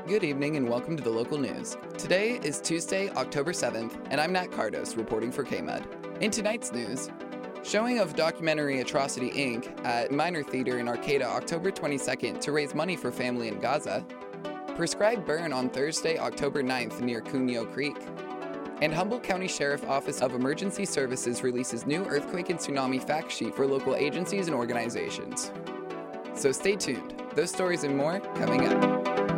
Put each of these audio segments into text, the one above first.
Good evening and welcome to the local news. Today is Tuesday, October 7th, and I'm Nat Cardos reporting for KMUD. In tonight's news, showing of documentary Atrocity Inc. at Minor Theater in Arcata October 22nd to raise money for family in Gaza, prescribed burn on Thursday, October 9th near Cunyo Creek, and Humboldt County Sheriff Office of Emergency Services releases new earthquake and tsunami fact sheet for local agencies and organizations. So stay tuned. Those stories and more coming up.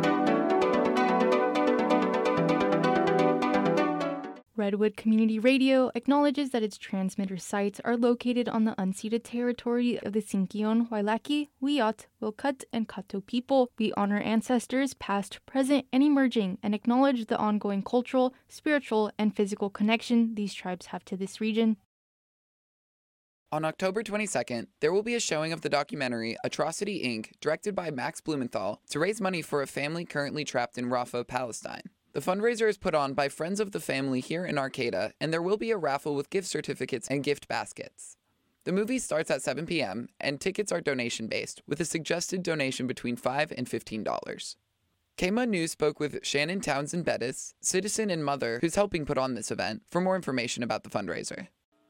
Redwood Community Radio acknowledges that its transmitter sites are located on the unceded territory of the Sinkyone, Wailaki, Wiyot, Wilkut, and Kato people. We honor ancestors past, present, and emerging, and acknowledge the ongoing cultural, spiritual, and physical connection these tribes have to this region. On October 22nd, there will be a showing of the documentary Atrocity Inc., directed by Max Blumenthal, to raise money for a family currently trapped in Rafah, Palestine. The fundraiser is put on by friends of the family here in Arcata, and there will be a raffle with gift certificates and gift baskets. The movie starts at 7 p.m., and tickets are donation-based, with a suggested donation between $5 and $15. KMUD News spoke with Shannon Townsend Bettis, citizen and mother who's helping put on this event, for more information about the fundraiser.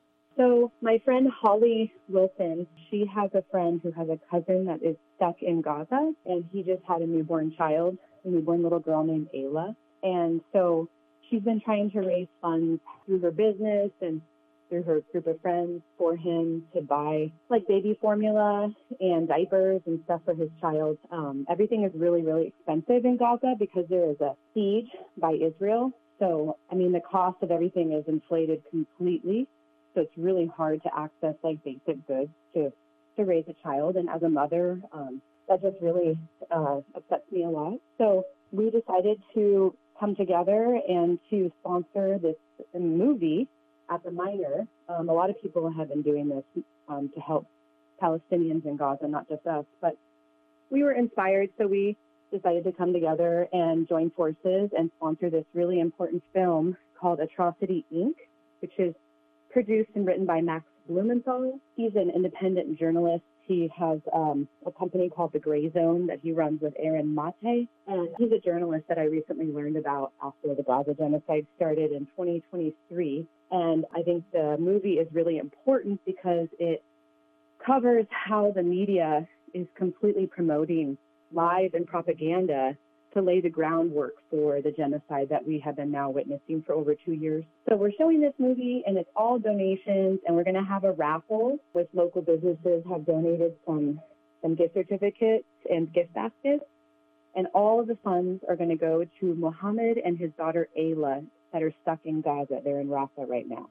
So my friend Holly Wilson, she has a friend who has a cousin that is stuck in Gaza, and he just had a newborn little girl named Ayla. And so she's been trying to raise funds through her business and through her group of friends for him to buy like baby formula and diapers and stuff for his child. Everything is really, really expensive in Gaza because there is a siege by Israel. So, the cost of everything is inflated completely. So it's really hard to access like basic goods to raise a child. And as a mother, that just really upsets me a lot. So we decided to come together and to sponsor this movie at the Minor. A lot of people have been doing this to help Palestinians in Gaza, not just us. But we were inspired, so we decided to come together and join forces and sponsor this really important film called Atrocity Inc., which is produced and written by Max Blumenthal. He's an independent journalist. He has a company called The Gray Zone that he runs with Aaron Mate. And he's a journalist that I recently learned about after the Gaza genocide started in 2023. And I think the movie is really important because it covers how the media is completely promoting lies and propaganda to lay the groundwork for the genocide that we have been now witnessing for over 2 years. So we're showing this movie, and it's all donations, and we're going to have a raffle with local businesses have donated some gift certificates and gift baskets, and all of the funds are going to go to Mohammed and his daughter Ayla that are stuck in Gaza. They're in Rafah right now.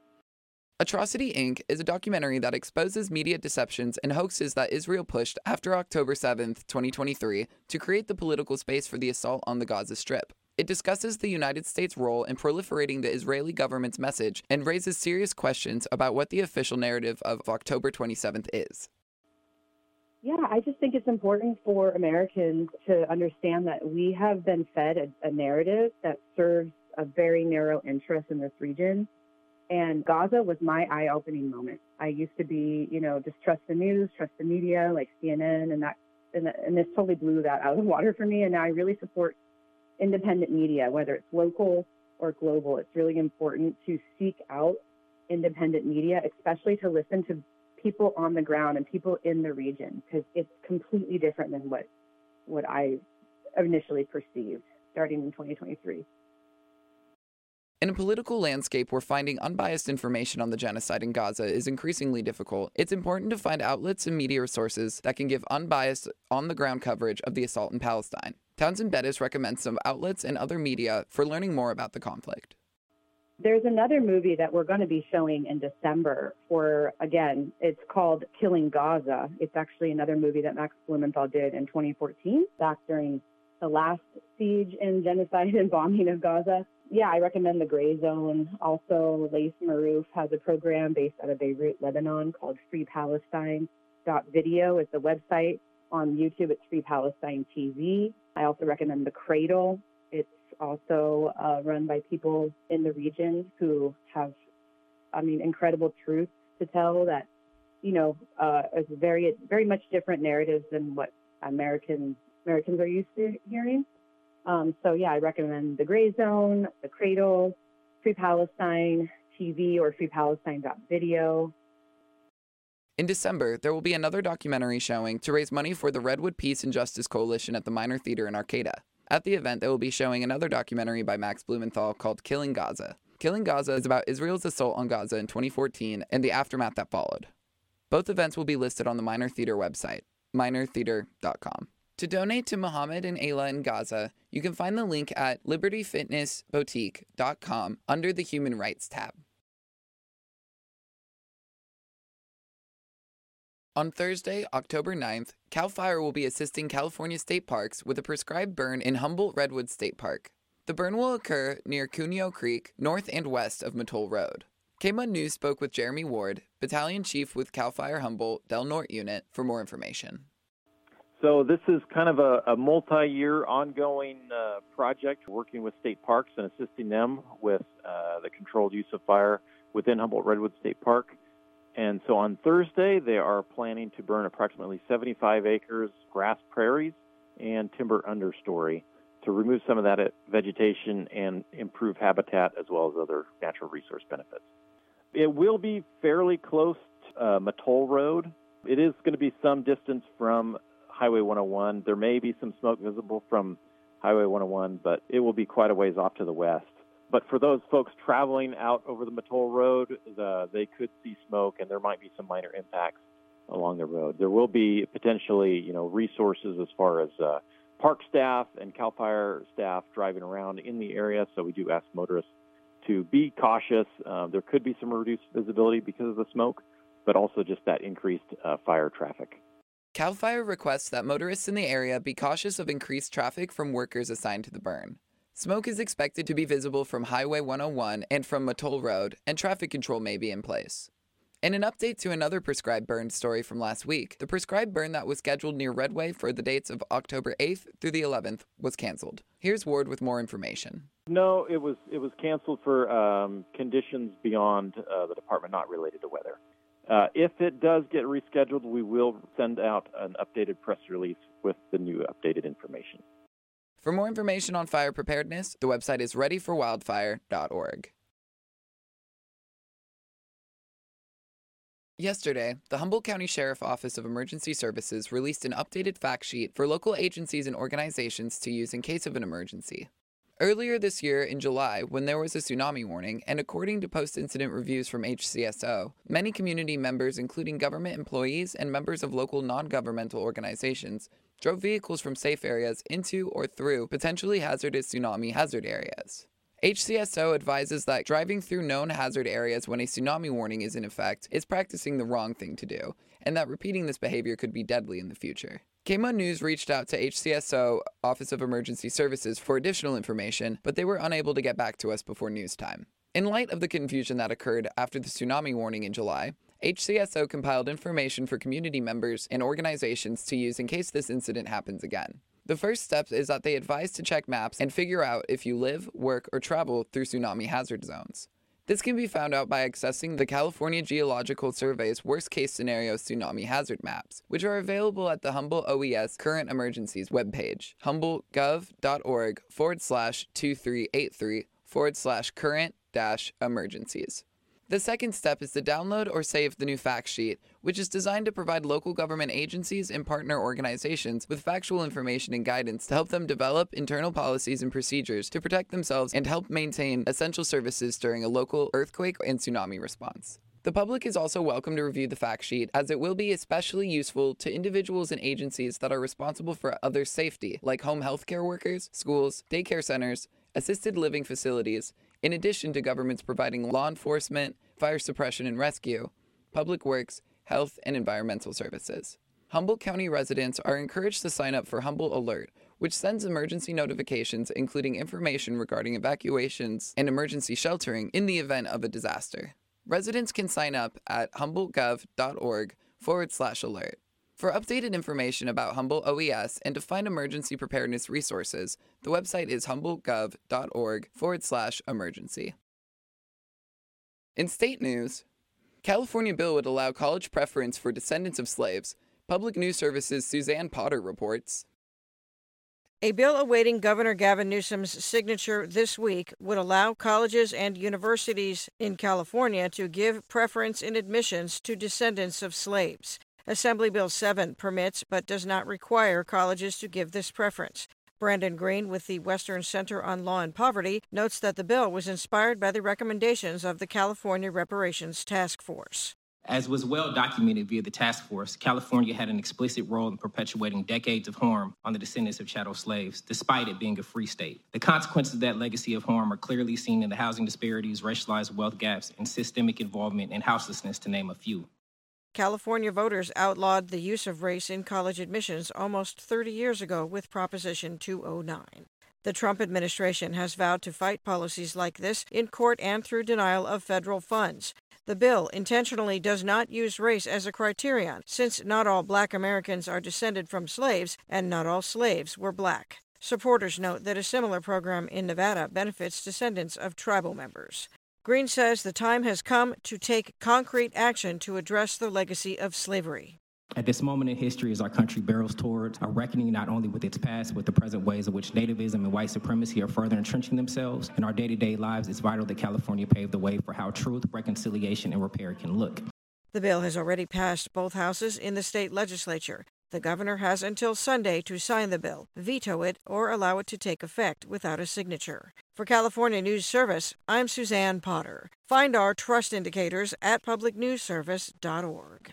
Atrocity Inc. is a documentary that exposes media deceptions and hoaxes that Israel pushed after October 7th, 2023, to create the political space for the assault on the Gaza Strip. It discusses the United States' role in proliferating the Israeli government's message and raises serious questions about what the official narrative of October 27th is. Yeah, I just think it's important for Americans to understand that we have been fed a narrative that serves a very narrow interest in this region. And Gaza was my eye-opening moment. I used to be, just trust the news, trust the media, like CNN, and this totally blew that out of the water for me. And now I really support independent media, whether it's local or global. It's really important to seek out independent media, especially to listen to people on the ground and people in the region, because it's completely different than what I initially perceived starting in 2023. In a political landscape where finding unbiased information on the genocide in Gaza is increasingly difficult, it's important to find outlets and media sources that can give unbiased, on-the-ground coverage of the assault in Palestine. Townsend Bettis recommends some outlets and other media for learning more about the conflict. There's another movie that we're going to be showing in December again, it's called Killing Gaza. It's actually another movie that Max Blumenthal did in 2014, back during the last siege and genocide and bombing of Gaza. Yeah, I recommend The Gray Zone. Also, Lace Marouf has a program based out of Beirut, Lebanon called freepalestine.video is the website. On YouTube, it's Free Palestine TV. I also recommend The Cradle. It's also run by people in the region who have, incredible truth to tell that, is very, very much different narratives than what Americans are used to hearing. So yeah, I recommend the Gray Zone, the Cradle, Free Palestine TV or freepalestine.video. In December, there will be another documentary showing to raise money for the Redwood Peace and Justice Coalition at the Minor Theater in Arcata. At the event, they will be showing another documentary by Max Blumenthal called Killing Gaza. Killing Gaza is about Israel's assault on Gaza in 2014 and the aftermath that followed. Both events will be listed on the Minor Theater website, minortheater.com. To donate to Mohammed and Ayla in Gaza, you can find the link at libertyfitnessboutique.com under the Human Rights tab. On Thursday, October 9th, CAL FIRE will be assisting California state parks with a prescribed burn in Humboldt-Redwood State Park. The burn will occur near Cuneo Creek, north and west of Mattole Road. KMUN News spoke with Jeremy Ward, Battalion Chief with CAL FIRE Humboldt Del Norte Unit, for more information. So this is kind of a multi-year ongoing project, working with state parks and assisting them with the controlled use of fire within Humboldt-Redwood State Park. And so on Thursday, they are planning to burn approximately 75 acres grass prairies and timber understory to remove some of that vegetation and improve habitat as well as other natural resource benefits. It will be fairly close to Mattole Road. It is going to be some distance from Highway 101. There may be some smoke visible from Highway 101, but it will be quite a ways off to the west. But for those folks traveling out over the Mattole Road, they could see smoke, and there might be some minor impacts along the road. There will be potentially, resources as far as park staff and CAL FIRE staff driving around in the area, so we do ask motorists to be cautious. There could be some reduced visibility because of the smoke, but also just that increased fire traffic. CAL FIRE requests that motorists in the area be cautious of increased traffic from workers assigned to the burn. Smoke is expected to be visible from Highway 101 and from Mattole Road, and traffic control may be in place. In an update to another prescribed burn story from last week, the prescribed burn that was scheduled near Redway for the dates of October 8th through the 11th was canceled. Here's Ward with more information. No, it was canceled for conditions beyond the department not related to weather. If it does get rescheduled, we will send out an updated press release with the new updated information. For more information on fire preparedness, the website is readyforwildfire.org. Yesterday, the Humboldt County Sheriff Office of Emergency Services released an updated fact sheet for local agencies and organizations to use in case of an emergency. Earlier this year, in July, when there was a tsunami warning, and according to post-incident reviews from HCSO, many community members, including government employees and members of local non-governmental organizations, drove vehicles from safe areas into or through potentially hazardous tsunami hazard areas. HCSO advises that driving through known hazard areas when a tsunami warning is in effect is practicing the wrong thing to do, and that repeating this behavior could be deadly in the future. KMUN News reached out to HCSO Office of Emergency Services for additional information, but they were unable to get back to us before news time. In light of the confusion that occurred after the tsunami warning in July, HCSO compiled information for community members and organizations to use in case this incident happens again. The first step is that they advise to check maps and figure out if you live, work, or travel through tsunami hazard zones. This can be found out by accessing the California Geological Survey's worst-case scenario tsunami hazard maps, which are available at the Humboldt OES Current Emergencies webpage, humboldtgov.org/2383/current-emergencies. The second step is to download or save the new fact sheet, which is designed to provide local government agencies and partner organizations with factual information and guidance to help them develop internal policies and procedures to protect themselves and help maintain essential services during a local earthquake and tsunami response. The public is also welcome to review the fact sheet, as it will be especially useful to individuals and agencies that are responsible for others' safety, like home healthcare workers, schools, daycare centers, assisted living facilities, in addition to governments providing law enforcement, fire suppression and rescue, public works, health, and environmental services. Humboldt County residents are encouraged to sign up for Humboldt Alert, which sends emergency notifications including information regarding evacuations and emergency sheltering in the event of a disaster. Residents can sign up at humboldtgov.org/alert. For updated information about Humboldt OES and to find emergency preparedness resources, the website is humboldtgov.org/emergency. In state news, California bill would allow college preference for descendants of slaves. Public News Service's Suzanne Potter reports. A bill awaiting Governor Gavin Newsom's signature this week would allow colleges and universities in California to give preference in admissions to descendants of slaves. Assembly Bill 7 permits but does not require colleges to give this preference. Brandon Green with the Western Center on Law and Poverty notes that the bill was inspired by the recommendations of the California Reparations Task Force. As was well documented via the task force, California had an explicit role in perpetuating decades of harm on the descendants of chattel slaves, despite it being a free state. The consequences of that legacy of harm are clearly seen in the housing disparities, racialized wealth gaps, and systemic involvement in houselessness, to name a few. California voters outlawed the use of race in college admissions almost 30 years ago with Proposition 209. The Trump administration has vowed to fight policies like this in court and through denial of federal funds. The bill intentionally does not use race as a criterion, since not all Black Americans are descended from slaves and not all slaves were Black. Supporters note that a similar program in Nevada benefits descendants of tribal members. Green says the time has come to take concrete action to address the legacy of slavery. At this moment in history, as our country barrels towards a reckoning not only with its past, but the present ways in which nativism and white supremacy are further entrenching themselves in our day-to-day lives, it's vital that California pave the way for how truth, reconciliation, and repair can look. The bill has already passed both houses in the state legislature. The governor has until Sunday to sign the bill, veto it, or allow it to take effect without a signature. For California News Service, I'm Suzanne Potter. Find our trust indicators at publicnewsservice.org.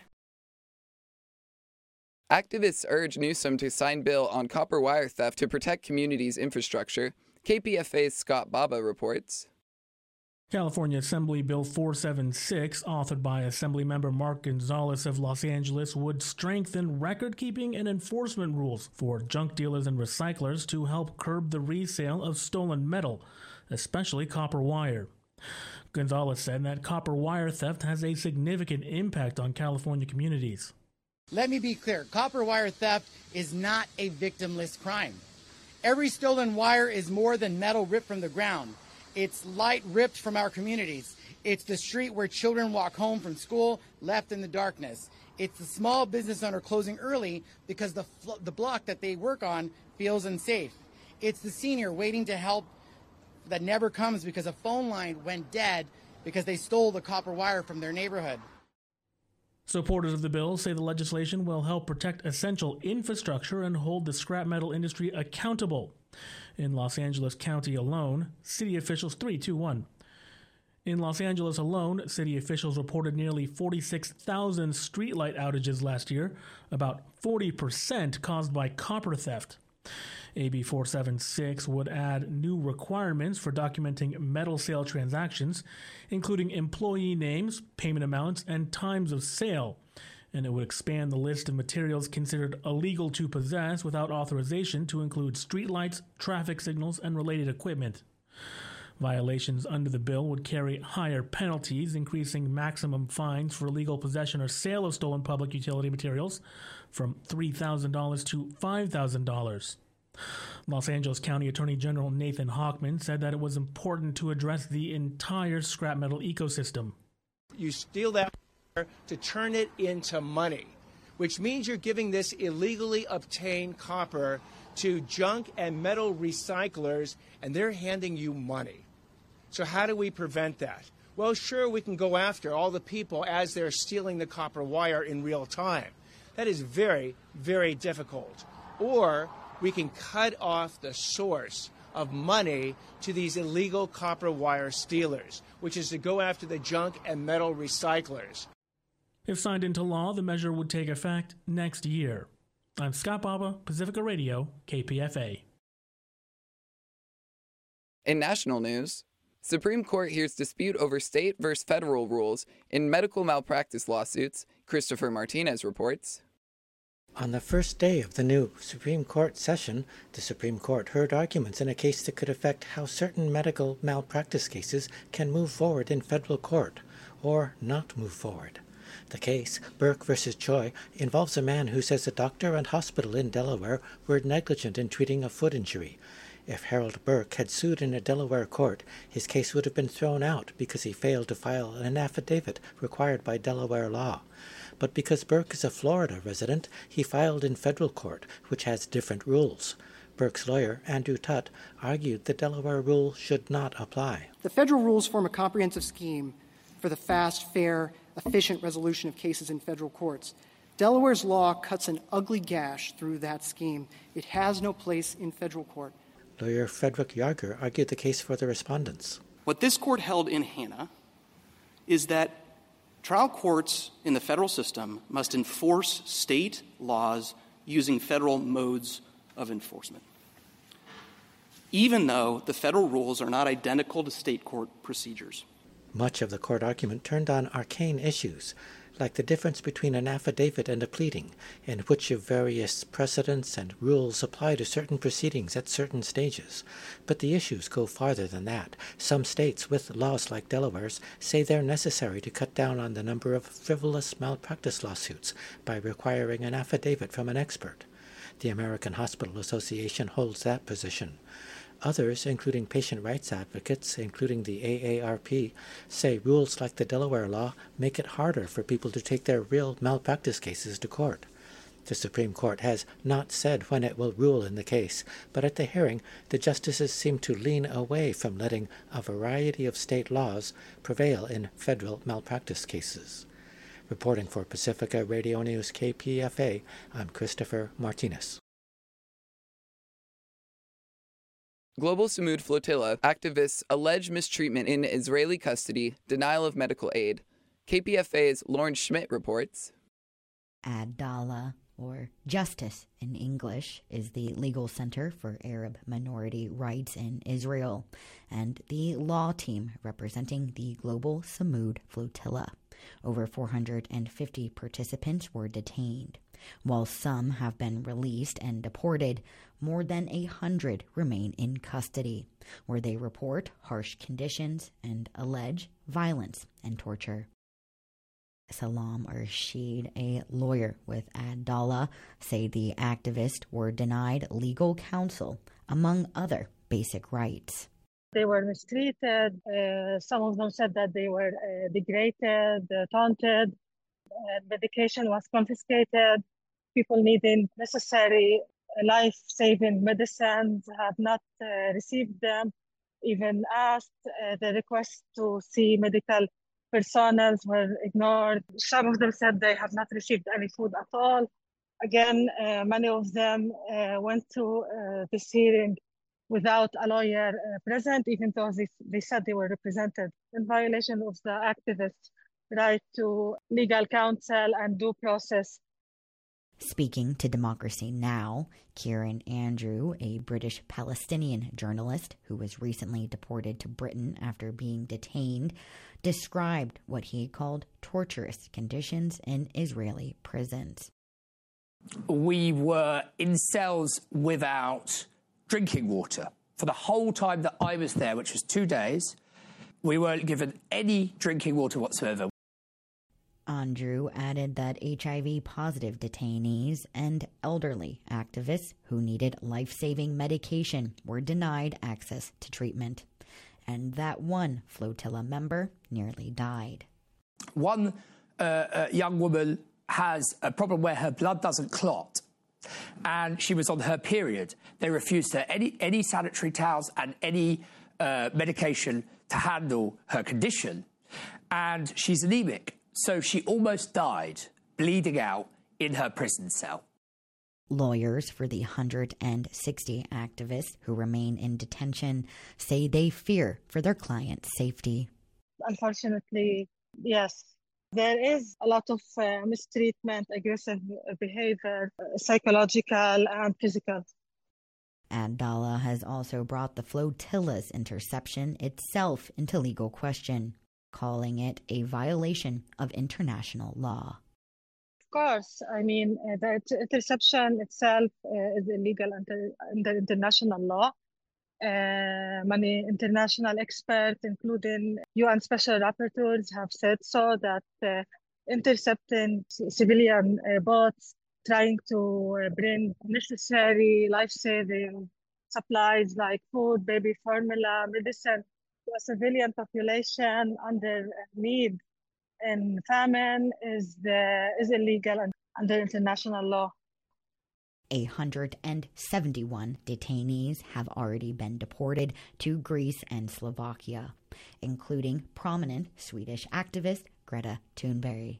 Activists urge Newsom to sign bill on copper wire theft to protect communities' infrastructure. KPFA's Scott Baba reports. California Assembly Bill 476, authored by Assemblymember Mark Gonzalez of Los Angeles, would strengthen record-keeping and enforcement rules for junk dealers and recyclers to help curb the resale of stolen metal, especially copper wire. Gonzalez said that copper wire theft has a significant impact on California communities. Let me be clear, copper wire theft is not a victimless crime. Every stolen wire is more than metal ripped from the ground. It's light ripped from our communities. It's the street where children walk home from school left in the darkness. It's the small business owner closing early because the block that they work on feels unsafe. It's the senior waiting to help that never comes because a phone line went dead because they stole the copper wire from their neighborhood. Supporters of the bill say the legislation will help protect essential infrastructure and hold the scrap metal industry accountable. In Los Angeles County alone, city officials In Los Angeles alone, city officials reported nearly 46,000 streetlight outages last year, about 40% caused by copper theft. AB 476 would add new requirements for documenting metal sale transactions, including employee names, payment amounts, and times of sale. And it would expand the list of materials considered illegal to possess without authorization to include streetlights, traffic signals, and related equipment. Violations under the bill would carry higher penalties, increasing maximum fines for illegal possession or sale of stolen public utility materials from $3,000 to $5,000. Los Angeles County Attorney General Nathan Hochman said that it was important to address the entire scrap metal ecosystem. You steal that to turn it into money, which means you're giving this illegally obtained copper to junk and metal recyclers, and they're handing you money. So how do we prevent that? Well, sure, we can go after all the people as they're stealing the copper wire in real time. That is very, very difficult. Or we can cut off the source of money to these illegal copper wire stealers, which is to go after the junk and metal recyclers. If signed into law, the measure would take effect next year. I'm Scott Baba, Pacifica Radio, KPFA. In national news, Supreme Court hears dispute over state versus federal rules in medical malpractice lawsuits. Christopher Martinez reports. On the first day of the new Supreme Court session, the Supreme Court heard arguments in a case that could affect how certain medical malpractice cases can move forward in federal court, or not move forward. The case, Burke v. Choi, involves a man who says a doctor and hospital in Delaware were negligent in treating a foot injury. If Harold Burke had sued in a Delaware court, his case would have been thrown out because he failed to file an affidavit required by Delaware law. But because Burke is a Florida resident, he filed in federal court, which has different rules. Burke's lawyer, Andrew Tutt, argued the Delaware rule should not apply. The federal rules form a comprehensive scheme for the fast, fair, efficient resolution of cases in federal courts. Delaware's law cuts an ugly gash through that scheme. It has no place in federal court. Lawyer Frederick Yarger argued the case for the respondents. What this court held in Hanna is that trial courts in the federal system must enforce state laws using federal modes of enforcement, even though the federal rules are not identical to state court procedures. Much of the court argument turned on arcane issues, like the difference between an affidavit and a pleading, and which of various precedents and rules apply to certain proceedings at certain stages. But the issues go farther than that. Some states with laws like Delaware's say they're necessary to cut down on the number of frivolous malpractice lawsuits by requiring an affidavit from an expert. The American Hospital Association holds that position. Others, including patient rights advocates, including the AARP, say rules like the Delaware law make it harder for people to take their real malpractice cases to court. The Supreme Court has not said when it will rule in the case, but at the hearing, the justices seem to lean away from letting a variety of state laws prevail in federal malpractice cases. Reporting for Pacifica Radio News KPFA, I'm Christopher Martinez. Global Samud Flotilla activists allege mistreatment in Israeli custody, denial of medical aid. KPFA's Lauren Schmidt reports. Adala, or Justice in English, is the legal center for Arab minority rights in Israel and the law team representing the Global Samud Flotilla. Over 450 participants were detained. While some have been released and deported, more than 100 remain in custody, where they report harsh conditions and allege violence and torture. Salam Rashid, a lawyer with Adala, say the activists were denied legal counsel, among other basic rights. They were mistreated. Some of them said that they were degraded, taunted. Medication was confiscated. People needing necessary life-saving medicines have not received them, even asked. The requests to see medical personnel were ignored. Some of them said they have not received any food at all. Again, many of them went to this hearing without a lawyer present, even though they said they were represented, in violation of the activists' right to legal counsel and due process. Speaking to Democracy Now!, Kieran Andrew, a British Palestinian journalist who was recently deported to Britain after being detained, described what he called torturous conditions in Israeli prisons. We were in cells without drinking water for the whole time that I was there, which was 2 days. We weren't given any drinking water whatsoever. Andrew added that HIV-positive detainees and elderly activists who needed life-saving medication were denied access to treatment, and that one flotilla member nearly died. One young woman has a problem where her blood doesn't clot, and she was on her period. They refused her any sanitary towels and any medication to handle her condition, and she's anemic. So she almost died, bleeding out in her prison cell. Lawyers for the 160 activists who remain in detention say they fear for their clients' safety. Unfortunately, yes, there is a lot of mistreatment, aggressive behavior, psychological and physical. Adala has also brought the flotilla's interception itself into legal question, calling it a violation of international law. Of course, I mean, the interception itself is illegal under international law. Many international experts, including UN special rapporteurs, have said so, that intercepting civilian boats trying to bring necessary life-saving supplies like food, baby formula, medicine, to a civilian population under need and famine is illegal under international law. 171 detainees have already been deported to Greece and Slovakia, including prominent Swedish activist Greta Thunberg.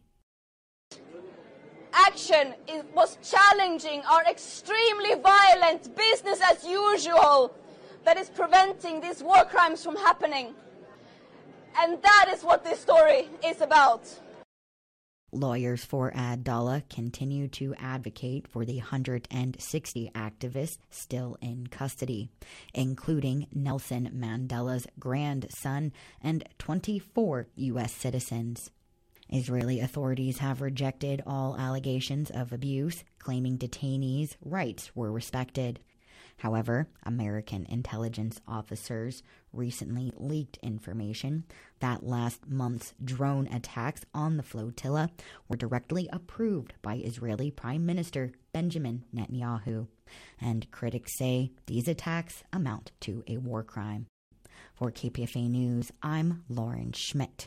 Action was challenging our extremely violent business as usual that is preventing these war crimes from happening. And that is what this story is about. Lawyers for Abdallah continue to advocate for the 160 activists still in custody, including Nelson Mandela's grandson and 24 U.S. citizens. Israeli authorities have rejected all allegations of abuse, claiming detainees' rights were respected. However, American intelligence officers recently leaked information that last month's drone attacks on the flotilla were directly approved by Israeli Prime Minister Benjamin Netanyahu, and critics say these attacks amount to a war crime. For KPFA News, I'm Lauren Schmidt.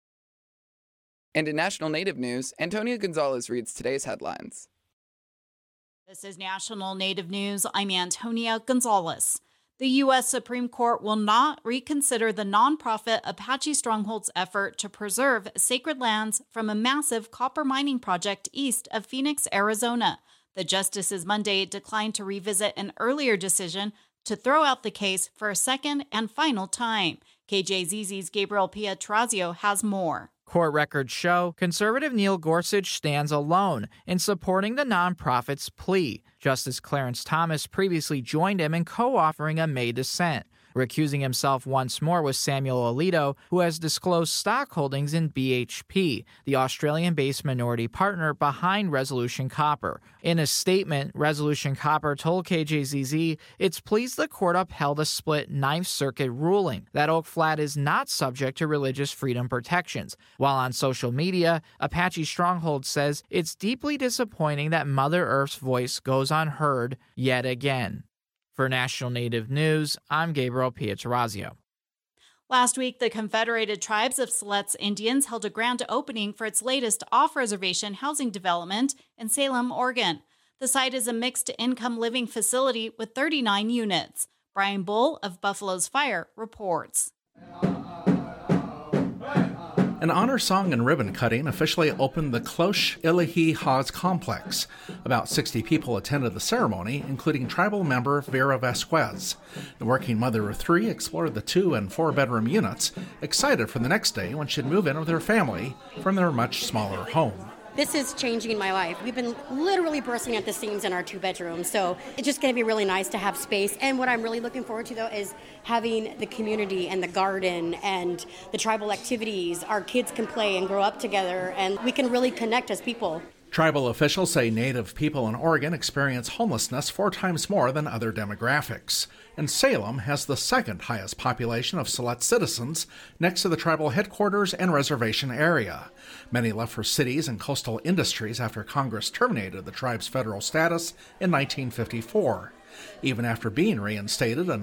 And in national Native news, Antonia Gonzalez reads today's headlines. This is National Native News. I'm Antonia Gonzalez. The U.S. Supreme Court will not reconsider the nonprofit Apache Stronghold's effort to preserve sacred lands from a massive copper mining project east of Phoenix, Arizona. The justices Monday declined to revisit an earlier decision to throw out the case for a second and final time. KJZZ's Gabriel Pietrozio has more. Court records show conservative Neil Gorsuch stands alone in supporting the nonprofit's plea. Justice Clarence Thomas previously joined him in co-authoring a May dissent. Recusing himself once more was Samuel Alito, who has disclosed stock holdings in BHP, the Australian-based minority partner behind Resolution Copper. In a statement, Resolution Copper told KJZZ it's pleased the court upheld a split Ninth Circuit ruling that Oak Flat is not subject to religious freedom protections. While on social media, Apache Stronghold says it's deeply disappointing that Mother Earth's voice goes unheard yet again. For National Native News, I'm Gabriel Pietrozio. Last week, the Confederated Tribes of Siletz Indians held a grand opening for its latest off-reservation housing development in Salem, Oregon. The site is a mixed-income living facility with 39 units. Brian Bull of Buffalo's Fire reports. An honor song and ribbon cutting officially opened the Cloche Ilahi Haas complex. About 60 people attended the ceremony, including tribal member Vera Vasquez. The working mother of three explored the 2- and 4-bedroom units, excited for the next day when she'd move in with her family from their much smaller home. This is changing my life. We've been literally bursting at the seams in our 2 bedrooms, so it's just going to be really nice to have space. And what I'm really looking forward to, though, is having the community and the garden and the tribal activities. Our kids can play and grow up together, and we can really connect as people. Tribal officials say Native people in Oregon experience homelessness 4 times more than other demographics. And Salem has the second highest population of Siletz citizens, next to the tribal headquarters and reservation area. Many left for cities and coastal industries after Congress terminated the tribe's federal status in 1954. Even after being reinstated in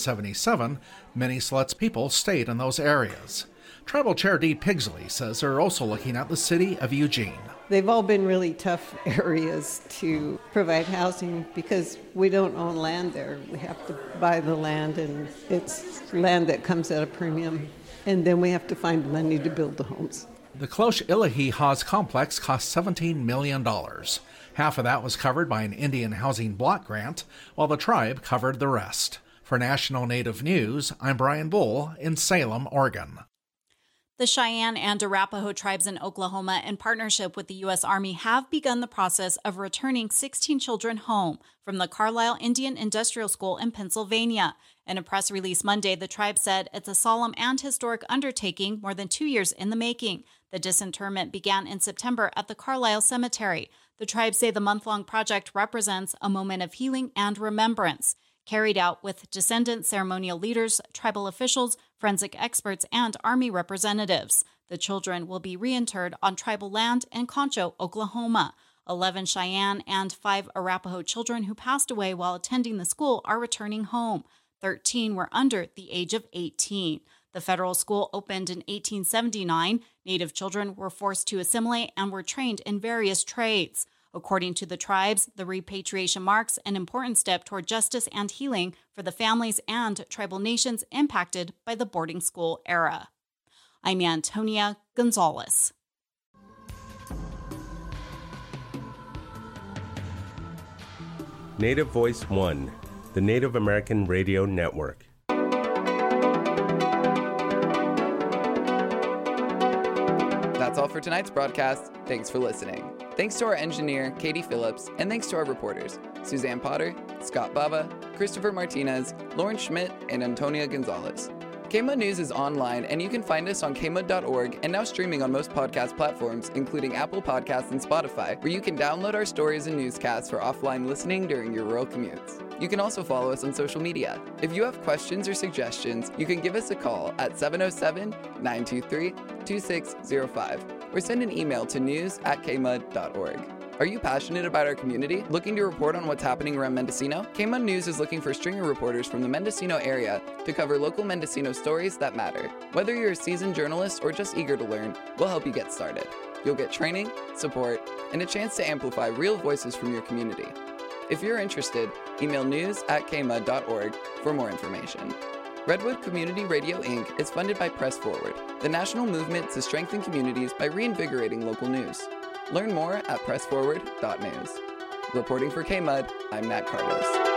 1977, many Siletz people stayed in those areas. Tribal Chair Dee Pigsley says they're also looking at the city of Eugene. They've all been really tough areas to provide housing because we don't own land there. We have to buy the land, and it's land that comes at a premium. And then we have to find money to build the homes. The Cloche Ilahi Haas complex cost $17 million. Half of that was covered by an Indian Housing Block Grant, while the tribe covered the rest. For National Native News, I'm Brian Bull in Salem, Oregon. The Cheyenne and Arapaho tribes in Oklahoma, in partnership with the U.S. Army, have begun the process of returning 16 children home from the Carlisle Indian Industrial School in Pennsylvania. In a press release Monday, the tribe said it's a solemn and historic undertaking more than 2 years in the making. The disinterment began in September at the Carlisle Cemetery. The tribe say the month-long project represents a moment of healing and remembrance, carried out with descendant ceremonial leaders, tribal officials, forensic experts, and Army representatives. The children will be reinterred on tribal land in Concho, Oklahoma. 11 Cheyenne and 5 Arapaho children who passed away while attending the school are returning home. 13 were under the age of 18. The federal school opened in 1879. Native children were forced to assimilate and were trained in various trades. According to the tribes, the repatriation marks an important step toward justice and healing for the families and tribal nations impacted by the boarding school era. I'm Antonia Gonzalez. Native Voice One, the Native American Radio Network. That's all for tonight's broadcast. Thanks for listening. Thanks to our engineer, Katie Phillips, and thanks to our reporters, Suzanne Potter, Scott Bava, Christopher Martinez, Lauren Schmidt, and Antonia Gonzalez. KMUD News is online, and you can find us on KMUD.org and now streaming on most podcast platforms, including Apple Podcasts and Spotify, where you can download our stories and newscasts for offline listening during your rural commutes. You can also follow us on social media. If you have questions or suggestions, you can give us a call at 707-923-2605 or send an email to news@kmud.org. Are you passionate about our community? Looking to report on what's happening around Mendocino? KMUD News is looking for stringer reporters from the Mendocino area to cover local Mendocino stories that matter. Whether you're a seasoned journalist or just eager to learn, we'll help you get started. You'll get training, support, and a chance to amplify real voices from your community. If you're interested, email news@kmud.org for more information. Redwood Community Radio, Inc. is funded by Press Forward, the national movement to strengthen communities by reinvigorating local news. Learn more at pressforward.news. Reporting for KMUD, I'm Nat Cardos.